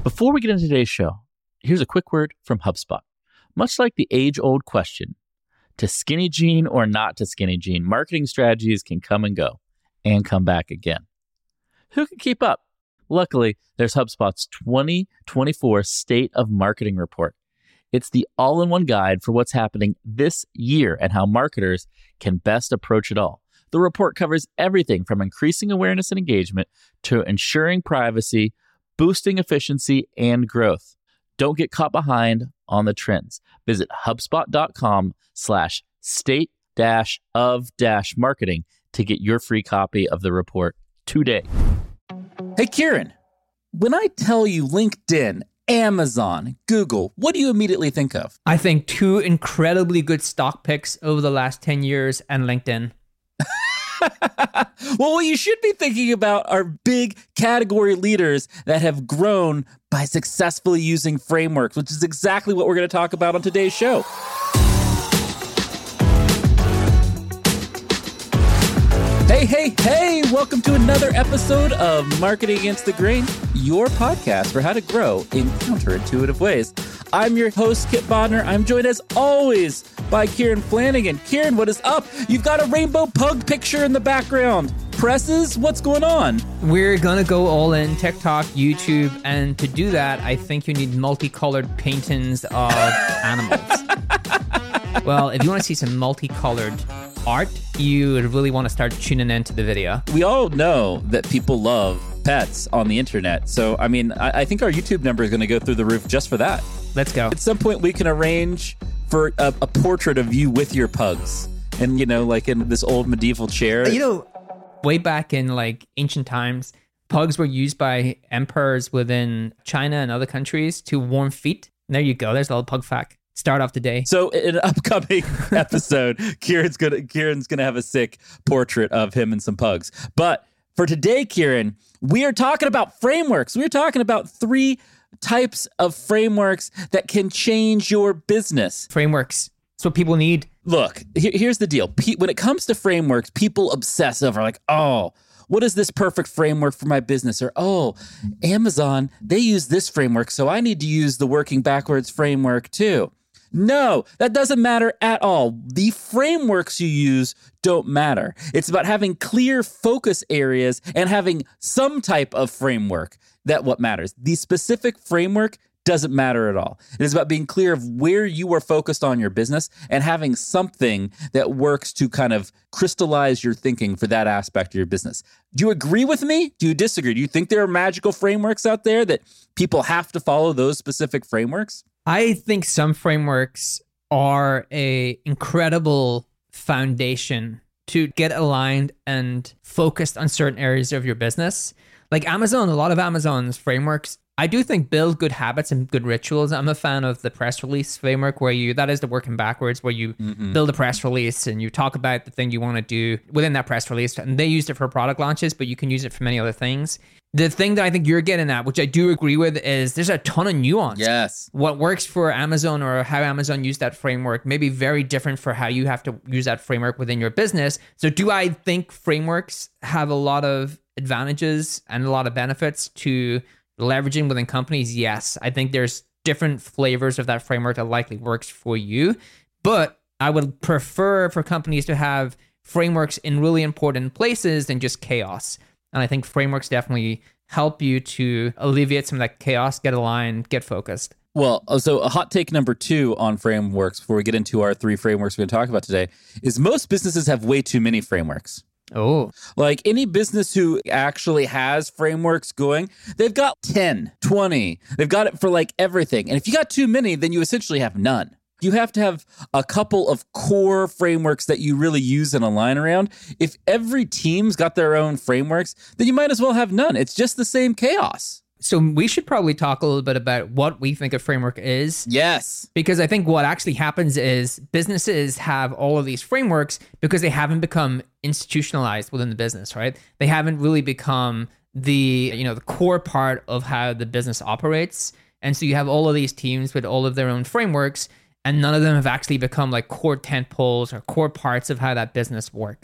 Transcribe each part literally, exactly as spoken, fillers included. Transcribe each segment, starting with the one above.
Before we get into today's show, here's a quick word from HubSpot. Much like the age-old question, to skinny jean or not to skinny jean, marketing strategies can come and go and come back again. Who can keep up? Luckily, there's HubSpot's twenty twenty-four State of Marketing Report. It's the all-in-one guide for what's happening this year and how marketers can best approach it all. The report covers everything from increasing awareness and engagement to ensuring privacy, boosting efficiency, and growth. Don't get caught behind on the trends. Visit HubSpot.com slash state dash of dash marketing to get your free copy of the report today. Hey, Kieran, when I tell you LinkedIn, Amazon, Google, what do you immediately think of? I think two incredibly good stock picks over the last ten years and LinkedIn. Well, what you should be thinking about are big category leaders that have grown by successfully using frameworks, which is exactly what we're going to talk about on today's show. Hey, hey, hey, welcome to another episode of Marketing Against the Grain, your podcast for how to grow in counterintuitive ways. I'm your host, Kip Bodner. I'm joined as always by Kieran Flanagan. Kieran, what is up? You've got a rainbow pug picture in the background. Presses, what's going on? We're going to go all in TikTok, YouTube, and to do that, I think you need multicolored paintings of animals. Well, if you want to see some multicolored art, you really want to start tuning into the video. We all know that people love pets on the internet. So, I mean, I, I think our YouTube number is going to go through the roof just for that. Let's go. At some point, we can arrange for a, a portrait of you with your pugs. And, you know, like in this old medieval chair. You know, way back in like ancient times, pugs were used by emperors within China and other countries to warm feet. And there you go. There's a little pug fact. Start off the day. So in an upcoming episode, Kieran's gonna Kieran's gonna have a sick portrait of him and some pugs. But for today, Kieran, we are talking about frameworks. We're talking about three types of frameworks that can change your business. Frameworks. That's what people need. Look, here, here's the deal. Pe- when it comes to frameworks, people obsess over like, oh, what is this perfect framework for my business? Or, oh, Amazon, they use this framework, so I need to use the working backwards framework too. No, that doesn't matter at all. The frameworks you use don't matter. It's about having clear focus areas and having some type of framework that what matters. The specific framework doesn't matter at all. It is about being clear of where you are focused on your business and having something that works to kind of crystallize your thinking for that aspect of your business. Do you agree with me? Do you disagree? Do you think there are magical frameworks out there that people have to follow those specific frameworks? I think some frameworks are a incredible foundation to get aligned and focused on certain areas of your business. Like Amazon, a lot of Amazon's frameworks, I do think build good habits and good rituals. I'm a fan of the press release framework where you, that is the working backwards, where you mm-hmm. build a press release and you talk about the thing you want to do within that press release. And they used it for product launches, but you can use it for many other things. The thing that I think you're getting at, which I do agree with, is there's a ton of nuance. Yes. What works for Amazon or how Amazon used that framework may be very different for how you have to use that framework within your business. So do I think frameworks have a lot of advantages and a lot of benefits to leveraging within companies? Yes. I think there's different flavors of that framework that likely works for you. But I would prefer for companies to have frameworks in really important places than just chaos. And I think frameworks definitely help you to alleviate some of that chaos, get aligned, get focused. Well, so a hot take number two on frameworks before we get into our three frameworks we're going to talk about today is most businesses have way too many frameworks. Oh. Like any business who actually has frameworks going, they've got ten, twenty. They've got it for like everything. And if you got too many, then you essentially have none. You have to have a couple of core frameworks that you really use and align around. If every team's got their own frameworks, then you might as well have none. It's just the same chaos. So we should probably talk a little bit about what we think a framework is. Yes. Because I think what actually happens is businesses have all of these frameworks because they haven't become institutionalized within the business, right? They haven't really become the, you know, the core part of how the business operates. And so you have all of these teams with all of their own frameworks, and none of them have actually become like core tent poles or core parts of how that business works.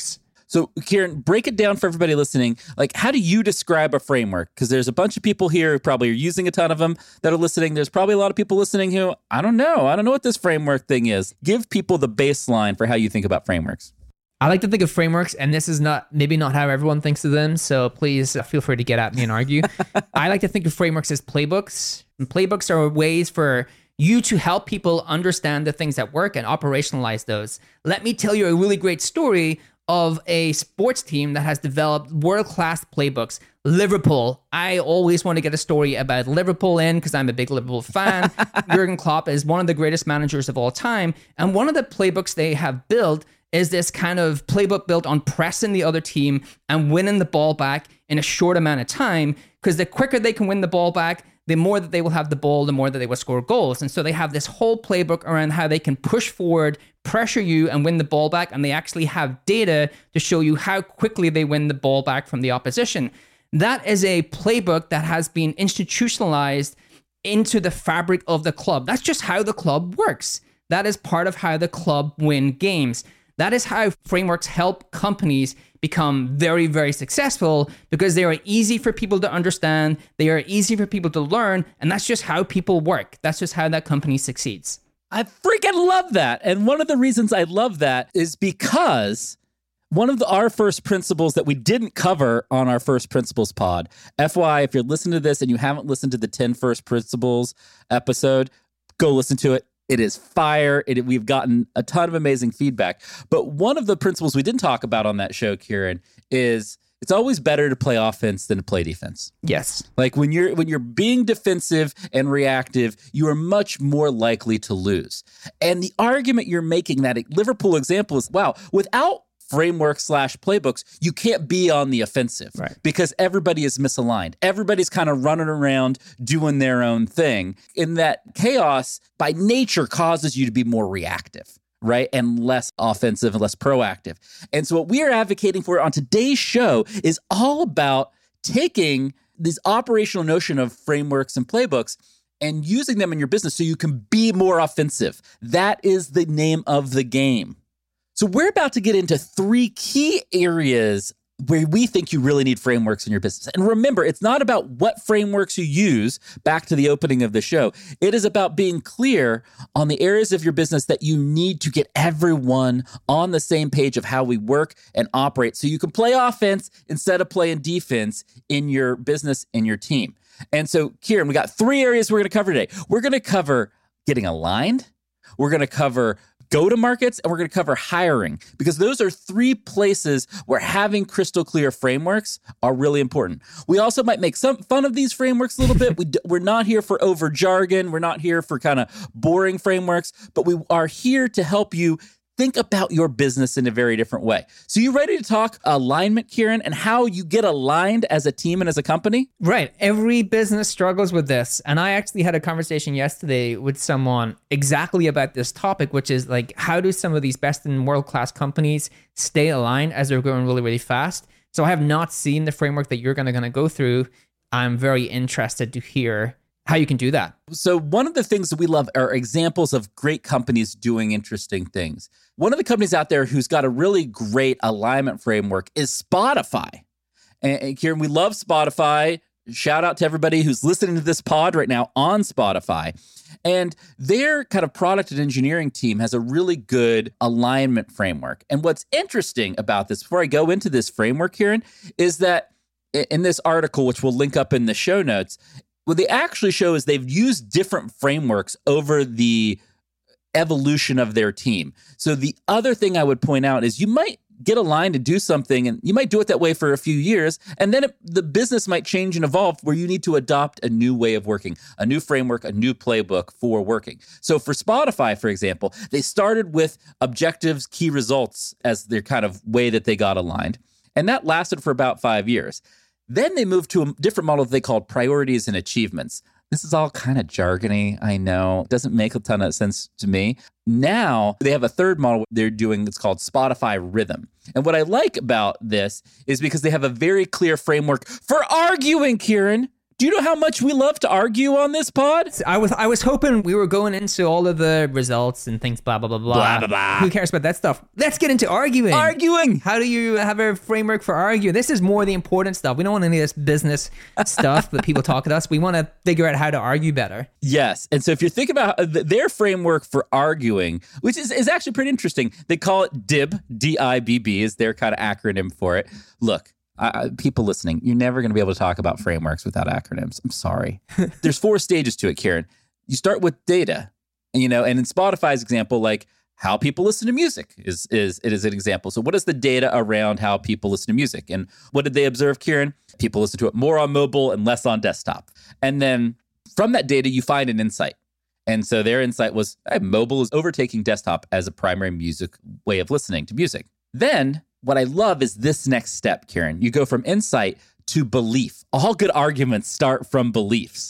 So, Kieran, break it down for everybody listening. Like, how do you describe a framework? Because there's a bunch of people here who probably are using a ton of them that are listening. There's probably a lot of people listening who, I don't know. I don't know what this framework thing is. Give people the baseline for how you think about frameworks. I like to think of frameworks, and this is not maybe not how everyone thinks of them, so please feel free to get at me and argue. I like to think of frameworks as playbooks. And playbooks are ways for you to help people understand the things that work and operationalize those. Let me tell you a really great story of a sports team that has developed world-class playbooks. Liverpool. I always want to get a story about Liverpool in because I'm a big Liverpool fan. Jurgen Klopp is one of the greatest managers of all time, and one of the playbooks they have built is this kind of playbook built on pressing the other team and winning the ball back in a short amount of time, because the quicker they can win the ball back, the more that they will have the ball, the more that they will score goals. And so they have this whole playbook around how they can push forward, pressure you, and win the ball back. And they actually have data to show you how quickly they win the ball back from the opposition. That is a playbook that has been institutionalized into the fabric of the club. That's just how the club works. That is part of how the club win games. That is how frameworks help companies become very, very successful, because they are easy for people to understand. They are easy for people to learn. And that's just how people work. That's just how that company succeeds. I freaking love that. And one of the reasons I love that is because one of the, our first principles that we didn't cover on our first principles pod, F Y I, if you're listening to this and you haven't listened to the ten first principles episode, go listen to it. It is fire. It, we've gotten a ton of amazing feedback. But one of the principles we didn't talk about on that show, Kieran, is it's always better to play offense than to play defense. Yes. Like when you're when you're being defensive and reactive, you are much more likely to lose. And the argument you're making, that Liverpool example, is, wow, without framework slash playbooks, you can't be on the offensive, right? Because everybody is misaligned. Everybody's kind of running around doing their own thing. And that chaos by nature causes you to be more reactive, right? And less offensive and less proactive. And so what we are advocating for on today's show is all about taking this operational notion of frameworks and playbooks and using them in your business so you can be more offensive. That is the name of the game. So we're about to get into three key areas where we think you really need frameworks in your business. And remember, it's not about what frameworks you use, back to the opening of the show. It is about being clear on the areas of your business that you need to get everyone on the same page of how we work and operate so you can play offense instead of playing defense in your business and your team. And so, Kieran, we got three areas we're going to cover today. We're going to cover getting aligned. We're going to cover go-to-markets, and we're going to cover hiring, because those are three places where having crystal clear frameworks are really important. We also might make some fun of these frameworks a little bit. We d- we're not here for over jargon. We're not here for kind of boring frameworks, but we are here to help you think about your business in a very different way. So you ready to talk alignment, Kieran, and how you get aligned as a team and as a company? Right. Every business struggles with this. And I actually had a conversation yesterday with someone exactly about this topic, which is like, how do some of these best and world-class companies stay aligned as they're growing really, really fast? So I have not seen the framework that you're going to going to go through. I'm very interested to hear how you can do that. So one of the things that we love are examples of great companies doing interesting things. One of the companies out there who's got a really great alignment framework is Spotify. And, and Kieran, we love Spotify. Shout out to everybody who's listening to this pod right now on Spotify. And their kind of product and engineering team has a really good alignment framework. And what's interesting about this, before I go into this framework, Kieran, is that in this article, which we'll link up in the show notes, what they actually show is they've used different frameworks over the evolution of their team. So the other thing I would point out is you might get aligned to do something, and you might do it that way for a few years, and then it, the business might change and evolve where you need to adopt a new way of working, a new framework, a new playbook for working. So for Spotify, for example, they started with objectives, key results as their kind of way that they got aligned, and that lasted for about five years. Then they moved to a different model that they called priorities and achievements. This is all kind of jargony, I know. It doesn't make a ton of sense to me. Now they have a third model they're doing that's called Spotify Rhythm. And what I like about this is because they have a very clear framework for arguing, Kieran, Do you know how much we love to argue on this pod? I was I was hoping we were going into all of the results and things, blah, blah, blah, blah. Blah, blah, blah. Who cares about that stuff? Let's get into arguing. Arguing. How do you have a framework for arguing? This is more the important stuff. We don't want any of this business stuff that people talk at us. We want to figure out how to argue better. Yes. And so if you're thinking about their framework for arguing, which is, is actually pretty interesting, they call it D I B, D I B B is their kind of acronym for it. Look. Uh, people listening, you're never going to be able to talk about frameworks without acronyms. I'm sorry. There's four stages to it, Kieran. You start with data, and, you know, and in Spotify's example, like how people listen to music is is it is an example. So what is the data around how people listen to music? And what did they observe, Kieran? People listen to it more on mobile and less on desktop. And then from that data, you find an insight. And so their insight was hey, mobile is overtaking desktop as a primary music way of listening to music. Then what I love is this next step, Kieran. You go from insight to belief. All good arguments start from beliefs.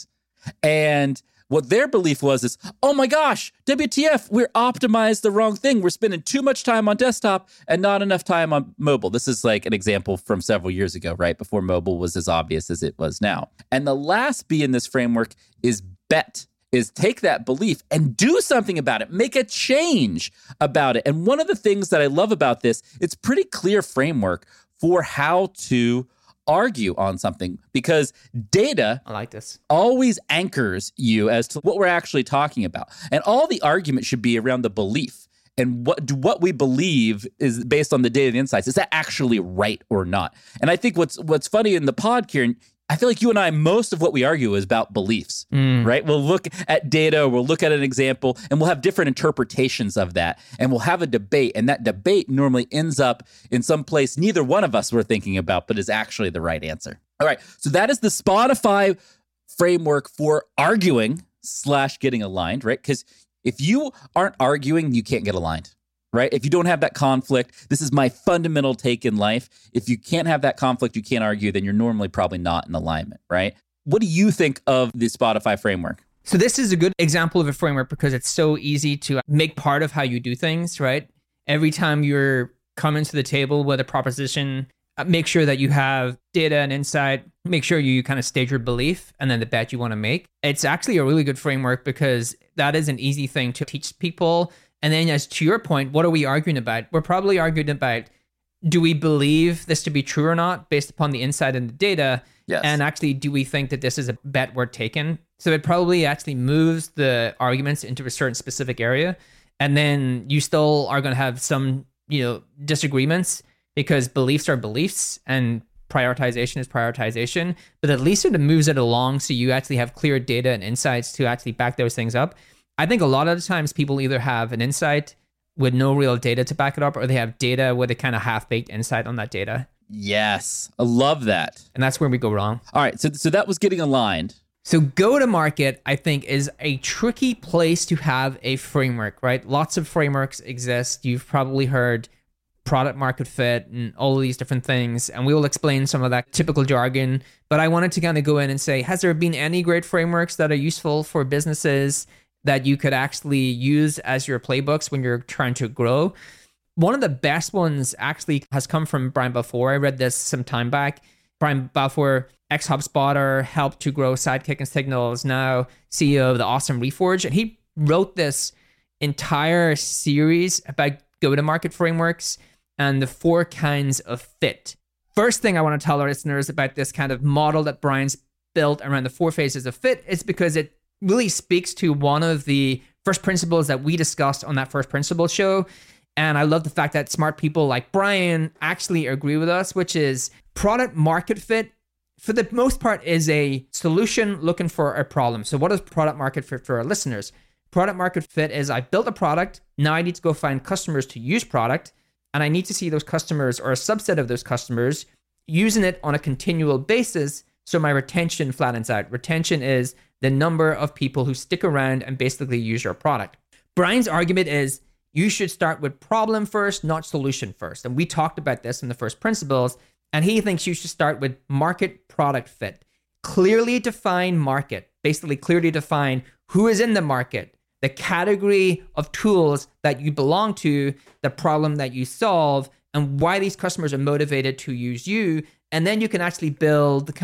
And what their belief was is, oh my gosh, W T F, we're optimized the wrong thing. We're spending too much time on desktop and not enough time on mobile. This is like an example from several years ago, right? Before mobile was as obvious as it was now. And the last B in this framework is bet. Is take that belief and do something about it, make a change about it. And one of the things that I love about this, it's pretty clear framework for how to argue on something because data I like this. always anchors you as to what we're actually talking about. And all the argument should be around the belief and what do what we believe is based on the data and insights. Is that actually right or not? And I think what's what's funny in the pod, Kieran, I feel like you and I, most of what we argue is about beliefs, mm. right? We'll look at data, we'll look at an example, and we'll have different interpretations of that. And we'll have a debate. And that debate normally ends up in some place neither one of us were thinking about, but is actually the right answer. All right. So that is the Spotify framework for arguing slash getting aligned, right? Because if you aren't arguing, you can't get aligned. Right? If you don't have that conflict, this is my fundamental take in life. If you can't have that conflict, you can't argue, then you're normally probably not in alignment, right? What do you think of the Spotify framework? So this is a good example of a framework because it's so easy to make part of how you do things, right? Every time you're coming to the table with a proposition, make sure that you have data and insight, make sure you kind of state your belief and then the bet you want to make. It's actually a really good framework because that is an easy thing to teach people. And then as to your point, what are we arguing about? We're probably arguing about, do we believe this to be true or not based upon the insight and the data? Yes. And actually, do we think that this is a bet worth taking? So it probably actually moves the arguments into a certain specific area. And then you still are going to have some, you know, disagreements because beliefs are beliefs and prioritization is prioritization. But at least it moves it along so you actually have clear data and insights to actually back those things up. I think a lot of the times people either have an insight with no real data to back it up, or they have data with a kind of half-baked insight on that data. Yes, I love that. And that's where we go wrong. All right, so so that was getting aligned. So go-to-market, I think, is a tricky place to have a framework, right? Lots of frameworks exist. You've probably heard product market fit and all of these different things. And we will explain some of that typical jargon. But I wanted to kind of go in and say, has there been any great frameworks that are useful for businesses that you could actually use as your playbooks when you're trying to grow? One of the best ones actually has come from Brian Balfour. I read this some time back. Brian Balfour, ex-HubSpotter, helped to grow Sidekick and Signal, is now C E O of the Awesome Reforge. And he wrote this entire series about go-to-market frameworks and the four kinds of fit. First thing I want to tell our listeners about this kind of model that Brian's built around the four phases of fit is because it really speaks to one of the first principles that we discussed on that first principles show. And I love the fact that smart people like Brian actually agree with us, which is product market fit, for the most part, is a solution looking for a problem. So what is product market fit for our listeners? Product market fit is I built a product. Now I need to go find customers to use product. And I need to see those customers or a subset of those customers using it on a continual basis. So my retention flattens out. Retention is the number of people who stick around and basically use your product. Brian's argument is you should start with problem first, not solution first. And we talked about this in the first principles. And he thinks you should start with market product fit. Clearly define market, basically clearly define who is in the market, the category of tools that you belong to, the problem that you solve, and why these customers are motivated to use you. And then you can actually build the kind of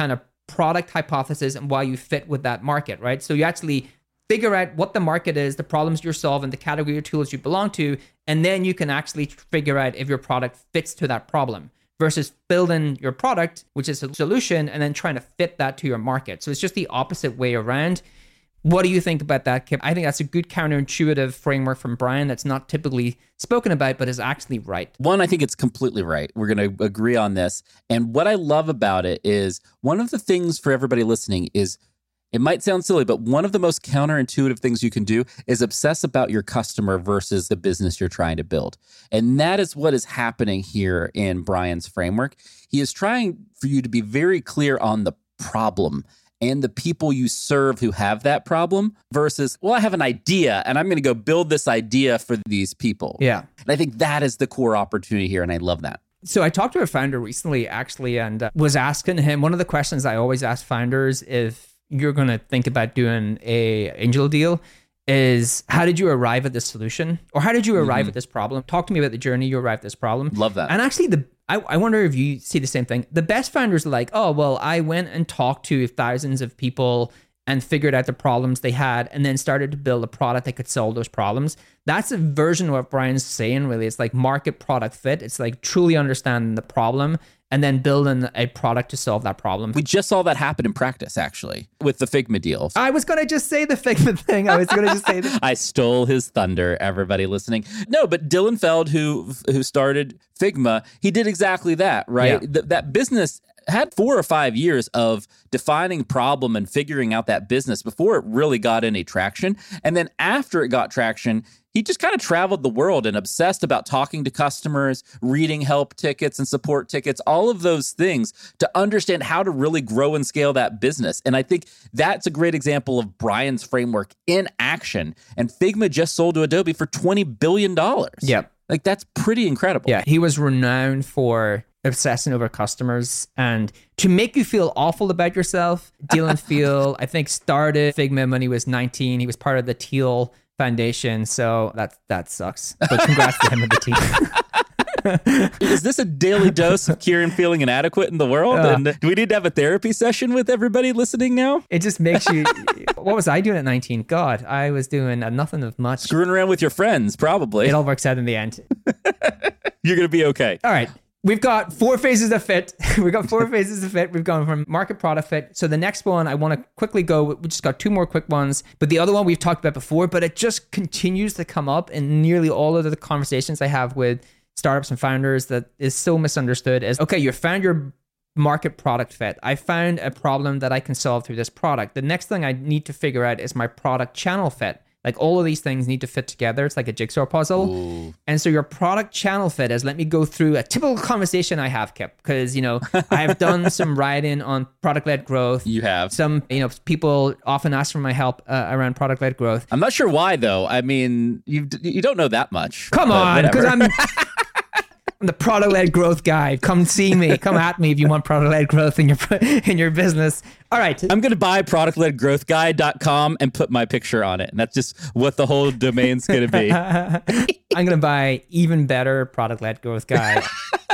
product hypothesis and why you fit with that market, right? So you actually figure out what the market is, the problems you're solving, the category of tools you belong to, and then you can actually figure out if your product fits to that problem versus building your product, which is a solution, and then trying to fit that to your market. So it's just the opposite way around. What do you think about that, Kip? I think that's a good counterintuitive framework from Brian that's not typically spoken about, but is actually right. One, I think it's completely right. We're going to agree on this. And what I love about it is one of the things for everybody listening is, it might sound silly, but one of the most counterintuitive things you can do is obsess about your customer versus the business you're trying to build. And that is what is happening here in Brian's framework. He is trying for you to be very clear on the problem and the people you serve who have that problem versus, well, I have an idea and I'm going to go build this idea for these people. Yeah. And I think that is the core opportunity here. And I love that. So I talked to a founder recently, actually, and uh, was asking him, one of the questions I always ask founders if you're going to think about doing a angel deal is, how did you arrive at this solution? Or how did you arrive mm-hmm. at this problem? Talk to me about the journey you arrived at this problem. Love that. And actually, the I, I wonder if you see the same thing. The best founders are like, oh, well, I went and talked to thousands of people and figured out the problems they had and then started to build a product that could solve those problems. That's a version of what Brian's saying, really. It's like market product fit. It's like truly understanding the problem and then building a product to solve that problem. We just saw that happen in practice, actually, with the Figma deal. I was going to just say the Figma thing. I was going to just say that. I stole his thunder, everybody listening. No, but Dylan Feld, who who started Figma, he did exactly that, right? Yeah. Th- that business had four or five years of defining problem and figuring out that business before it really got any traction. And then after it got traction, he just kind of traveled the world and obsessed about talking to customers, reading help tickets and support tickets, all of those things to understand how to really grow and scale that business. And I think that's a great example of Brian's framework in action. And Figma just sold to Adobe for twenty billion dollars. Yep. Like, that's pretty incredible. Yeah, he was renowned for obsessing over customers. And to make you feel awful about yourself, Dylan Feld, I think, started Figma when he was nineteen. He was part of the Teal Foundation. So that that sucks. But congrats to him and the team. Is this a daily dose of Kieran feeling inadequate in the world? Uh, and do we need to have a therapy session with everybody listening now? It just makes you... What was I doing at nineteen? God, I was doing nothing of much. Screwing around with your friends, probably. It all works out in the end. You're going to be okay. All right. We've got four phases of fit. We've got four phases of fit. We've gone from market product fit. So the next one, I want to quickly go. We just got two more quick ones. But the other one we've talked about before, but it just continues to come up in nearly all of the conversations I have with startups and founders that is so misunderstood is, okay, you found your market product fit. I found a problem that I can solve through this product. The next thing I need to figure out is my product channel fit. Like, all of these things need to fit together. It's like a jigsaw puzzle. Ooh. And so your product channel fit is, let me go through a typical conversation I have, Kip, because, you know, I have done some writing on product-led growth. You have. Some, you know, people often ask for my help uh, around product-led growth. I'm not sure why, though. I mean, you you don't know that much. Come on, because I'm... I'm the product-led growth guy. Come see me. Come at me if you want product-led growth in your in your business. All right. I'm going to buy product led growth guy dot com and put my picture on it. And that's just what the whole domain's going to be. I'm going to buy even better product-led growth guy.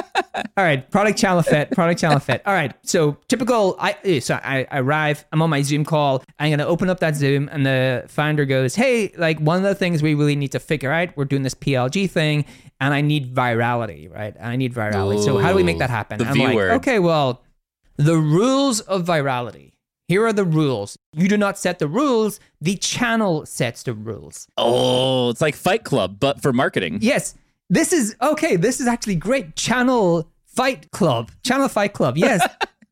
All right. Product channel fit. Product channel fit. All right. So typical, I so I, I arrive. I'm on my Zoom call. I'm going to open up that Zoom and the founder goes, hey, like, one of the things we really need to figure out, we're doing this P L G thing and I need virality, right? I need virality. Ooh, so how do we make that happen? The I'm V like, word. okay, well, the rules of virality. Here are the rules. You do not set the rules. The channel sets the rules. Oh, it's like Fight Club, but for marketing. Yes. This is, okay, this is actually great. Channel Fight Club. Channel Fight Club. Yes.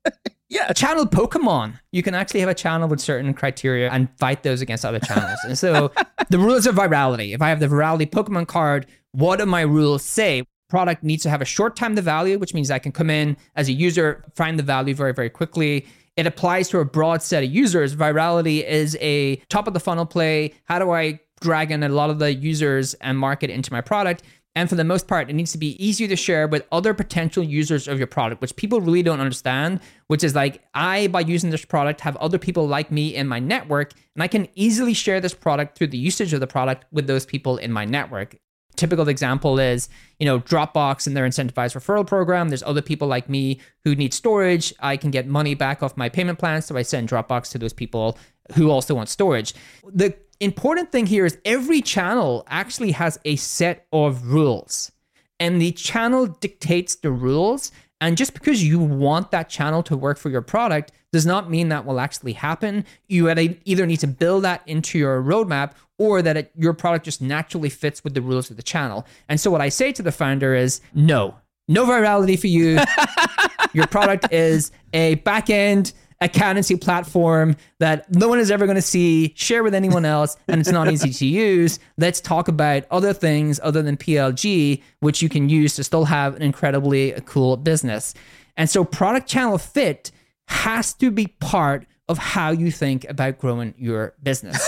Yeah. Channel Pokemon. You can actually have a channel with certain criteria and fight those against other channels. And so the rules of virality. If I have the virality Pokemon card, what do my rules say? Product needs to have a short time to value, which means I can come in as a user, find the value very, very quickly. It applies to a broad set of users. Virality is a top of the funnel play. How do I drag in a lot of the users and market into my product? And for the most part, it needs to be easier to share with other potential users of your product, which people really don't understand, which is like, I, by using this product, have other people like me in my network, and I can easily share this product through the usage of the product with those people in my network. typical example is, you know, Dropbox and their incentivized referral program. There's other people like me who need storage. I can get money back off my payment plan, so I send Dropbox to those people who also want storage. The important thing here is every channel actually has a set of rules, and the channel dictates the rules. And just because you want that channel to work for your product does not mean that will actually happen. You either need to build that into your roadmap, or that it, your product just naturally fits with the rules of the channel. And so what I say to the founder is, no, no virality for you. Your product is a back-end accountancy platform that no one is ever going to see, share with anyone else, and it's not easy to use. Let's talk about other things other than P L G, which you can use to still have an incredibly cool business. And so product channel fit has to be part of how you think about growing your business.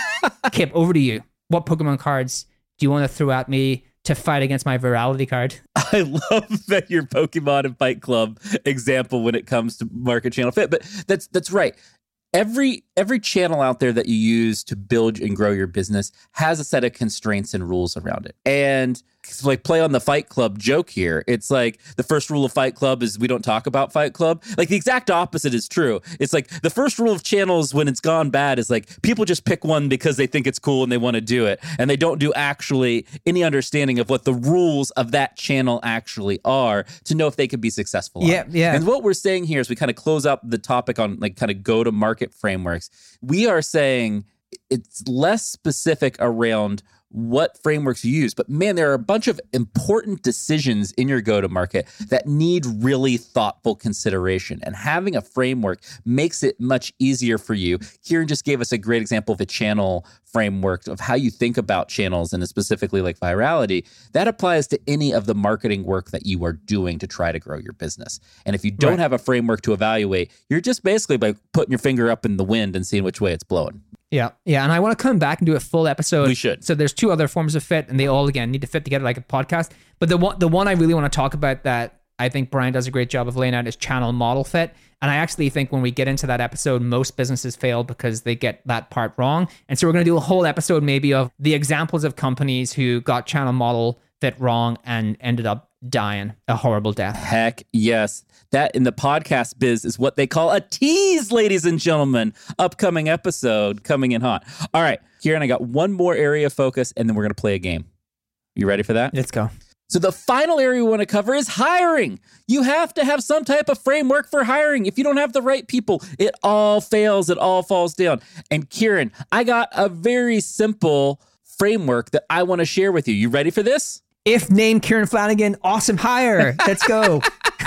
Kip, over to you. What Pokemon cards do you want to throw at me to fight against my virality card? I love that your Pokemon and Fight Club example when it comes to market channel fit, but that's that's right. Every every channel out there that you use to build and grow your business has a set of constraints and rules around it. And like play on the Fight Club joke here. It's like the first rule of Fight Club is we don't talk about Fight Club. Like the exact opposite is true. It's like the first rule of channels when it's gone bad is like people just pick one because they think it's cool and they want to do it. And they don't do actually any understanding of what the rules of that channel actually are to know if they could be successful. Yeah, on. yeah. And what we're saying here is we kind of close out the topic on like kind of go to market frameworks. We are saying it's less specific around what frameworks you use, but man, there are a bunch of important decisions in your go-to-market that need really thoughtful consideration. And having a framework makes it much easier for you. Kieran just gave us a great example of a channel framework of how you think about channels and specifically like virality. That applies to any of the marketing work that you are doing to try to grow your business. And if you don't Right. have a framework to evaluate, you're just basically by putting your finger up in the wind and seeing which way it's blowing. Yeah, yeah, and I want to come back and do a full episode. We should. So there's two other forms of fit, and they all again need to fit together like a podcast. But the one, the one I really want to talk about that I think Brian does a great job of laying out is channel model fit. And I actually think when we get into that episode, most businesses fail because they get that part wrong. And so we're going to do a whole episode maybe of the examples of companies who got channel model fit wrong and ended up dying a horrible death. Heck yes. That in the podcast biz is what they call a tease, ladies and gentlemen. Upcoming episode coming in hot. All right, Kieran, I got one more area of focus and then we're going to play a game. You ready for that? Let's go. So the final area we want to cover is hiring. You have to have some type of framework for hiring. If you don't have the right people, it all fails. It all falls down. And Kieran, I got a very simple framework that I want to share with you. You ready for this? If named Kieran Flanagan, awesome hire. Let's go.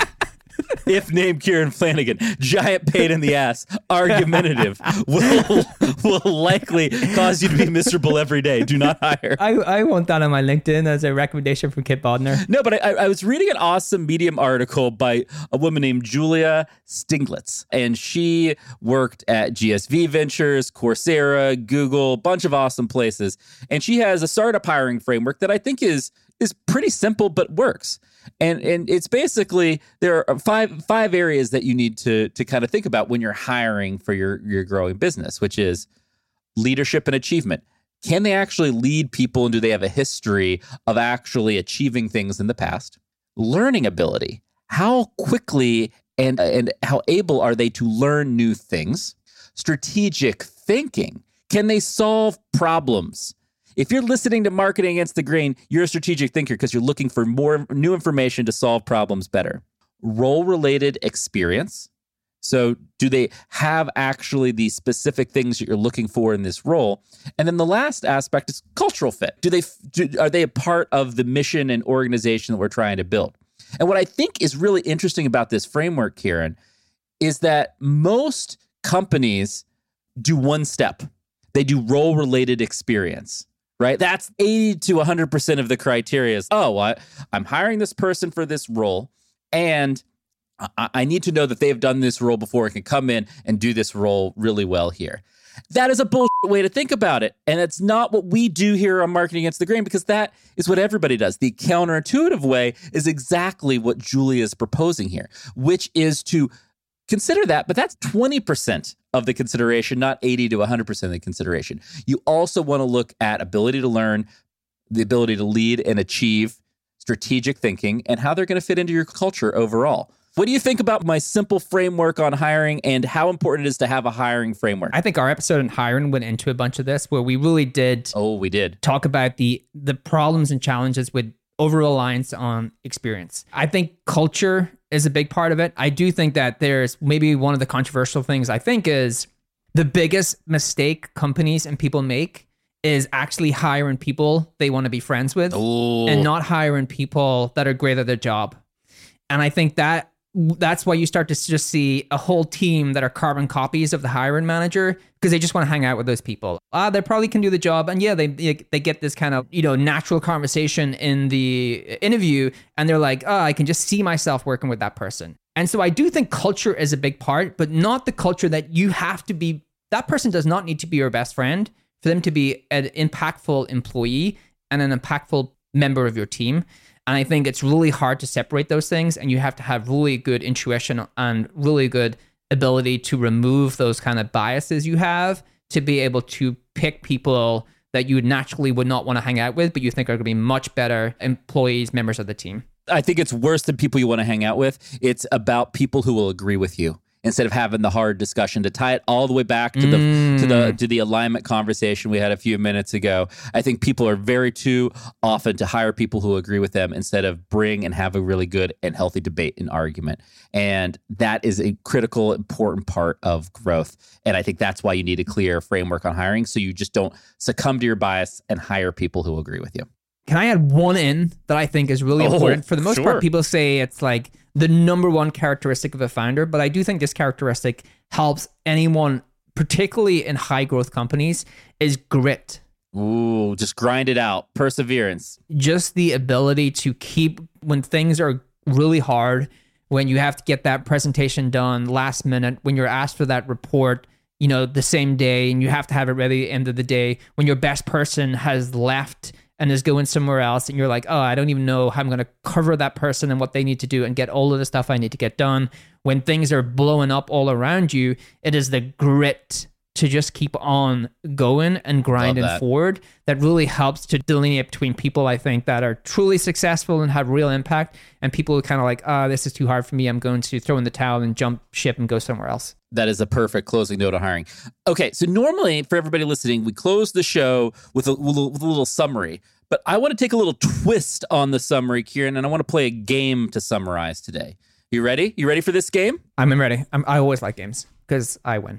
If named Kieran Flanagan, giant pain in the ass, argumentative, will will likely cause you to be miserable every day. Do not hire. I, I want that on my LinkedIn as a recommendation from Kip Bodnar. No, but I, I was reading an awesome Medium article by a woman named Julia Stiglitz, and she worked at G S V Ventures, Coursera, Google, a bunch of awesome places. And she has a startup hiring framework that I think is is pretty simple but works. And and it's basically there are five five areas that you need to to kind of think about when you're hiring for your your growing business, which is leadership and achievement. Can they actually lead people and do they have a history of actually achieving things in the past? Learning ability. How quickly and and how able are they to learn new things? Strategic thinking. Can they solve problems? If you're listening to Marketing Against the Grain, you're a strategic thinker because you're looking for more new information to solve problems better. Role-related experience. So do they have actually the specific things that you're looking for in this role? And then the last aspect is cultural fit. Do they do, are they a part of the mission and organization that we're trying to build? And what I think is really interesting about this framework, Kieran, is that most companies do one step. They do role-related experience. Right? That's eighty to one hundred percent of the criteria is, oh, I, I'm hiring this person for this role, and I, I need to know that they've done this role before and can come in and do this role really well here. That is a bullshit way to think about it. And it's not what we do here on Marketing Against the Grain, because that is what everybody does. The counterintuitive way is exactly what Julia is proposing here, which is to consider that, but that's twenty percent of the consideration, not eighty to one hundred percent of the consideration. You also want to look at ability to learn, the ability to lead and achieve, strategic thinking, and how they're going to fit into your culture overall. What do you think about my simple framework on hiring and how important it is to have a hiring framework? I think our episode on hiring went into a bunch of this where we really did Oh, we did. talk about the the problems and challenges with over-reliance on experience. I think culture is a big part of it. I do think that there's maybe one of the controversial things I think is the biggest mistake companies and people make is actually hiring people they want to be friends with Ooh. and not hiring people that are great at their job. And I think that that's why you start to just see a whole team that are carbon copies of the hiring manager because they just want to hang out with those people. Ah, they probably can do the job. And yeah, they they get this kind of, you know, natural conversation in the interview and they're like, oh, I can just see myself working with that person. And so I do think culture is a big part, but not the culture that you have to be, that person does not need to be your best friend for them to be an impactful employee and an impactful member of your team. And I think it's really hard to separate those things. And you have to have really good intuition and really good ability to remove those kind of biases you have to be able to pick people that you naturally would not want to hang out with, but you think are going to be much better employees, members of the team. I think it's worse than people you want to hang out with. It's about people who will agree with you instead of having the hard discussion. To tie it all the way back to the Mm. to the to the alignment conversation we had a few minutes ago. I think people are very too often to hire people who agree with them instead of bring and have a really good and healthy debate and argument. And that is a critical, important part of growth. And I think that's why you need a clear framework on hiring so you just don't succumb to your bias and hire people who agree with you. Can I add one in that I think is really Oh, important? For the most sure. part, people say it's like the number one characteristic of a founder, but I do think this characteristic helps anyone, particularly in high growth companies, is grit. Ooh, just grind it out. Perseverance. Just the ability to keep, when things are really hard, when you have to get that presentation done last minute, when you're asked for that report, you know, the same day, and you have to have it ready at the end of the day, when your best person has left and is going somewhere else, and you're like, oh, I don't even know how I'm going to cover that person and what they need to do and get all of the stuff I need to get done. When things are blowing up all around you, it is the grit to just keep on going and grinding that. forward that really helps to delineate between people, I think, that are truly successful and have real impact, and people who kind of like, ah, oh, this is too hard for me. I'm going to throw in the towel and jump ship and go somewhere else. That is a perfect closing note on hiring. Okay, so normally for everybody listening, we close the show with a, with a, with a little summary, but I want to take a little twist on the summary, Kieran, and I want to play a game to summarize today. You ready? You ready for this game? I'm ready. I'm, I always like games because I win.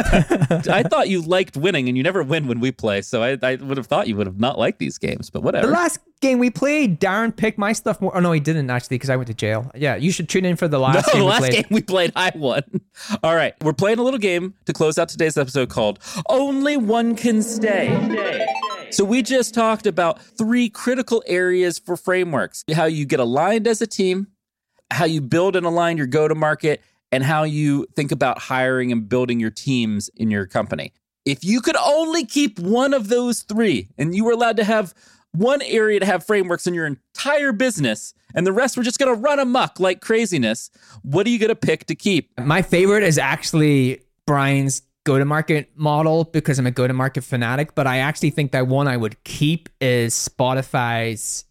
I thought you liked winning, and you never win when we play, so I, I would have thought you would have not liked these games, but whatever. The last game we played, Darren picked my stuff more. Oh, no, he didn't actually because I went to jail. Yeah, you should tune in for the last no, game the we last played. game we played, I won. All right, we're playing a little game to close out today's episode called Only One Can Stay. So we just talked about three critical areas for frameworks: how you get aligned as a team, how you build and align your go-to-market, and how you think about hiring and building your teams in your company. If you could only keep one of those three, and you were allowed to have one area to have frameworks in your entire business, and the rest were just going to run amok like craziness, what are you going to pick to keep? My favorite is actually Brian's go-to-market model because I'm a go-to-market fanatic, but I actually think that one I would keep is Spotify's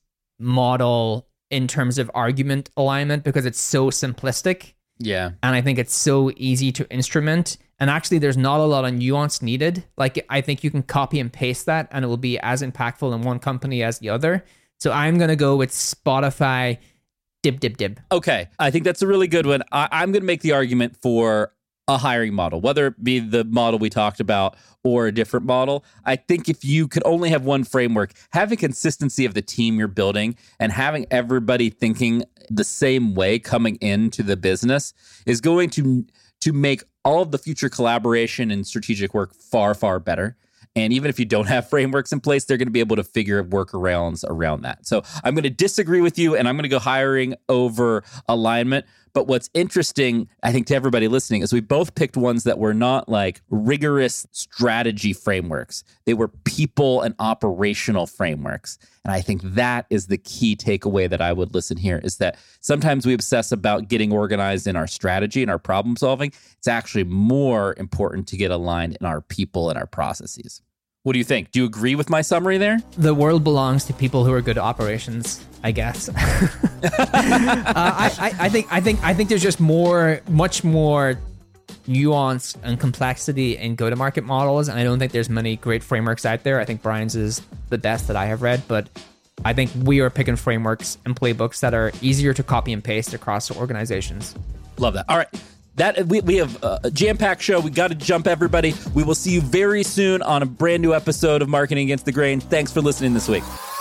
model in terms of argument alignment because it's so simplistic. Yeah. And I think it's so easy to instrument. And actually, there's not a lot of nuance needed. Like, I think you can copy and paste that and it will be as impactful in one company as the other. So I'm going to go with Spotify dib, dib, dib. Okay. I think that's a really good one. I- I'm going to make the argument for a hiring model, whether it be the model we talked about or a different model. I think if you could only have one framework, having consistency of the team you're building and having everybody thinking the same way coming into the business is going to to make all of the future collaboration and strategic work far, far better. And even if you don't have frameworks in place, they're going to be able to figure workarounds around that. So I'm going to disagree with you, and I'm going to go hiring over alignment. But what's interesting, I think, to everybody listening is we both picked ones that were not like rigorous strategy frameworks. They were people and operational frameworks. And I think that is the key takeaway that I would listen here is that sometimes we obsess about getting organized in our strategy and our problem solving. It's actually more important to get aligned in our people and our processes. What do you think? Do you agree with my summary there? The world belongs to people who are good at operations, I guess. uh, I, I, I think I think I think there's just more, much more nuance and complexity in go-to-market models, and I don't think there's many great frameworks out there. I think Brian's is the best that I have read, but I think we are picking frameworks and playbooks that are easier to copy and paste across organizations. Love that. All right. That we, we have a jam-packed show. We got to jump, everybody. We will see you very soon on a brand new episode of Marketing Against the Grain. Thanks for listening this week.